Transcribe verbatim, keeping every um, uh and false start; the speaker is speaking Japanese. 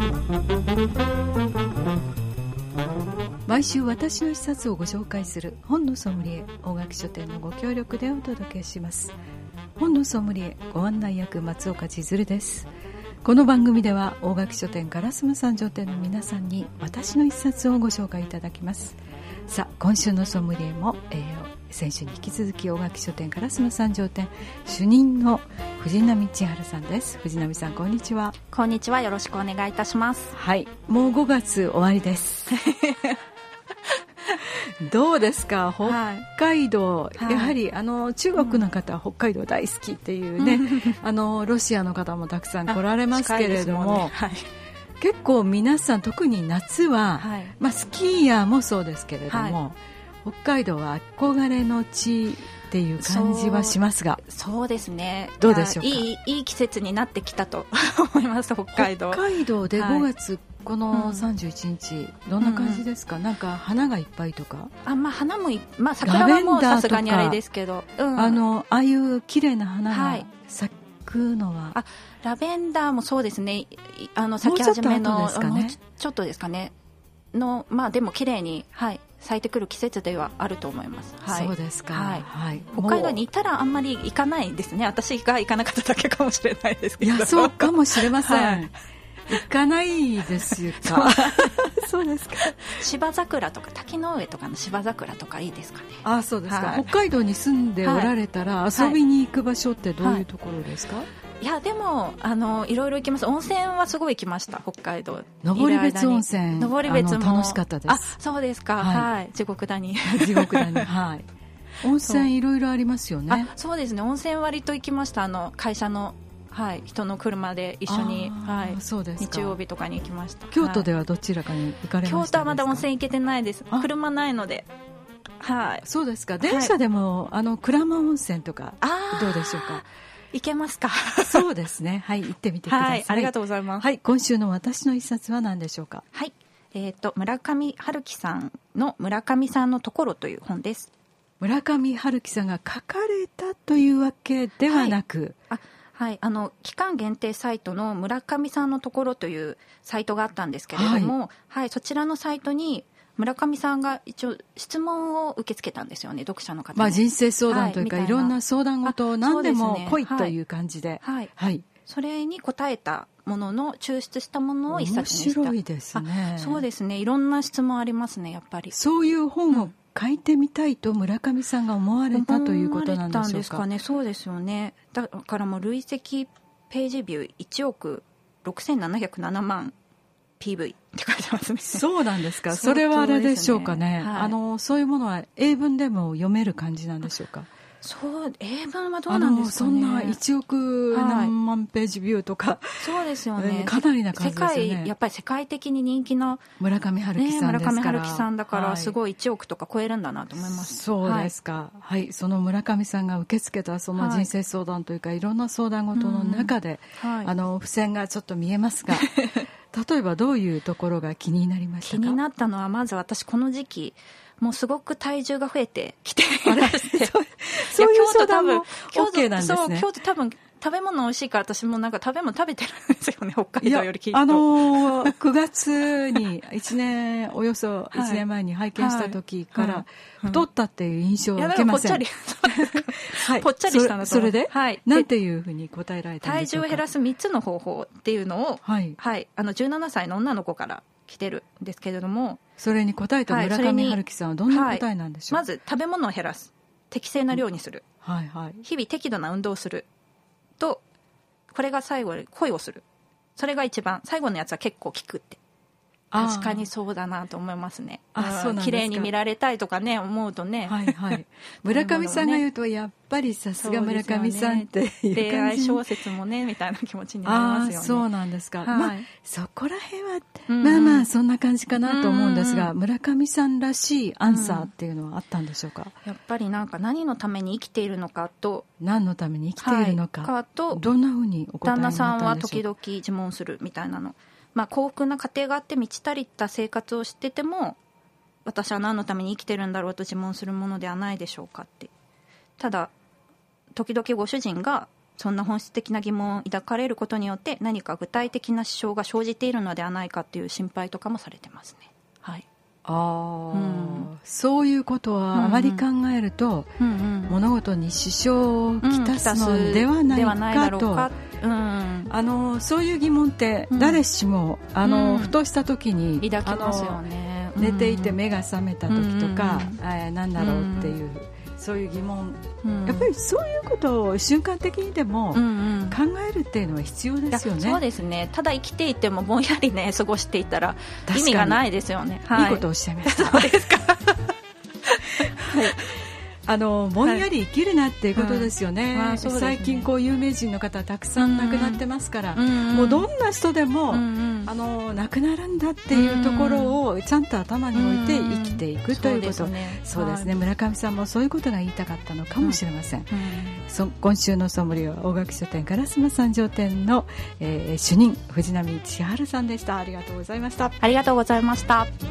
毎週私の一冊をご紹介する本のソムリエ、大垣書店のご協力でお届けします。本のソムリエご案内役、松岡千鶴です。この番組では大垣書店烏丸三条店の皆さんに私の一冊をご紹介いただきます。さあ、今週のソムリエも、えー、先週に引き続き大垣書店烏丸三条店主任の藤波千春さんです。藤波さん、こんにちは。 こんにちは、よろしくお願いいたします。 はい、もうごがつ終わりですどうですか、北海道、はい、やはりあの中国の方は北海道大好きっていうね、うん、あのロシアの方もたくさん来られますけれども、ね、はい、結構皆さん特に夏は、はい、まあ、スキーヤーもそうですけれども、はい、北海道は憧れの地っていう感じはしますが、 そう、そうですね、 どうでしょうか。 いい、いい季節になってきたと思います。北海道北海道でごがつ、はい、このさんじゅういちにち、うん、どんな感じですか、うん、なんか花がいっぱいとか。 あ、まあ、花もい、まあ、桜はもうさすがにあれですけど、うん、 あのああいう綺麗な花が咲くのは、はい、 あ、ラベンダーもそうですね、あの咲き始めのもうちょっとですかね、もうちょっとですかねの、まあ、でも綺麗に、はい、咲いてくる季節ではあると思います、はい、 そうですか、 はいはい、 北海道にいたらあんまり行かないですね。私が行かなかっただけかもしれないですけど。 いや、そうかもしれません、はい、行かないですよかそうですか。 芝桜とか滝の上とかの芝桜とかいいですかね。 あ、そうですか、 はい、 北海道に住んでおられたら、はい、遊びに行く場所ってどういうところですか。はいはい、 いや、でもあのいろいろ行きます。温泉はすごい行きました。北海道登別温泉、 登別も楽しかったです。 あ、そうですか、はいはい、地獄谷地獄谷はい、温泉いろいろありますよね。 あ、そうですね、温泉割と行きました。あの会社の、はい、人の車で一緒に、はい、そうですか、日曜日とかに行きました。 京都ではどちらかに行かれましたか。 京都はまだ温泉行けてないです。車ないので。はい、 そうですか。電車でも、はい、あの鞍馬温泉とかどうでしょうか。 行けますか。 そうですね、はい、行ってみてください。はい、 ありがとうございます。 はい、今週の私の一冊は何でしょうか。 はい、えーと、村上春樹さんの村上さんのところという本です。 村上春樹さんが書かれたというわけではなく、 はい、あ、はい、あの期間限定サイトの村上さんのところというサイトがあったんですけれども、はいはい、そちらのサイトに村上さんが一応質問を受け付けたんですよね、読者の方に。 まあ、人生相談というか、はい、いろんな相談事を何でも来いという感じで、 はいはい、それに答えたものの抽出したものを一冊にした。 面白いですね。 そうですね、いろんな質問ありますね、やっぱり。 そういう本を書いてみたいと村上さんが思われたということなんでしょうか。思われたんですかね。 そうですよね。だからもう累積ページビューいちおくろくせんななひゃくななまんピーブイ って書いてますね。 そうなんですか。それはあれでしょうかね、はい、あのそういうものは英文でも読める感じなんでしょうか。 そう、英文はどうなんですかね。 そんないちおく何万ページビューとか、はい、 そうですよね、 かなりな数ですよね。 世界やっぱり世界的に人気の村上春樹さんですから、 ね、村上春樹さんだからすごいいちおくとか超えるんだなと思います。 そうですか、はいはい、その村上さんが受け付けたその人生相談というか、はい、いろんな相談事の中で、はい、あの付箋がちょっと見えますが例えばどういうところが気になりましたか。 気になったのは、まず私この時期もうすごく体重が増えてきていましてそういう相談も OK なんですね。 そう、京都多分食べ物美味しいから、私もなんか食べ物食べてるんですよね、北海道よりきっと。 あのー、くがつにいちねんおよそいちねんまえに拝見した時から太ったっていう印象を受けません。 いや、でもぽっちゃりはい、ぽっちゃりしたのと。 それで、 はい、 なんていうふうに答えられたんでしょうか。 体重を減らすみっつの方法っていうのを、はいはい、あのじゅうななさいの女の子から来てるんですけれども、 それに答えた村上春樹さんはどんな答えなんでしょう。 はい、まず食べ物を減らす、適正な量にする、 うん、はいはい、 日々適度な運動をすると、これが最後に恋をする、それが一番最後のやつは結構効くって。確かにそうだなと思いますね。あ、そうなんですか。綺麗に見られたいとかね、思うとね、 はいはい、村上さんが言うとやっぱりさすが村上さんっていう感じ、 恋愛小説もねみたいな気持ちになりますよね。 あ、そうなんですか、はい、まあ、そこら辺は、うん、まあまあそんな感じかなと思うんですが、うんうん、村上さんらしいアンサーっていうのはあったんでしょうか。うん、 やっぱりなんか何のために生きているのかと、 何のために生きているのか、はい、かと、どんなふうにお答えになったんでしょう。 旦那さんは時々自問するみたいなの、まあ、幸福な家庭があって満ち足りた生活をしてても、私は何のために生きてるんだろうと自問するものではないでしょうかって。ただ時々ご主人がそんな本質的な疑問を抱かれることによって何か具体的な支障が生じているのではないかという心配とかもされてますね。はい、 あ、うん、そういうことはあまり考えると、うんうん、物事に支障をきたすのではないかと、うん、あのそういう疑問って誰しも、うん、あのふとした時に抱きますよね。 寝ていて目が覚めた時とか、うん、えー、何だろうっていう、うん、そういう疑問、うん、やっぱりそういうことを瞬間的にでも考えるっていうのは必要ですよね。 そうですね。ただ生きていてもぼんやりね過ごしていたら意味がないですよね。 はい、いいことをおっしゃいました。 そうですか。はい、 あのぼんやり生きるなっていうことですよね。はい、まあそうですね。最近こう有名人の方たくさん亡くなってますから、うん、もうどんな人でも、うん、あの亡くなるんだっていうところをちゃんと頭に置いて生きていくということ、うん、そうですね。そうですね。村上さんもそういうことが言いたかったのかもしれません。うんうん、そ今週のソムリエは大垣書店烏丸三条店の、えー、主任藤波千春さんでした。ありがとうございました。 ありがとうございました。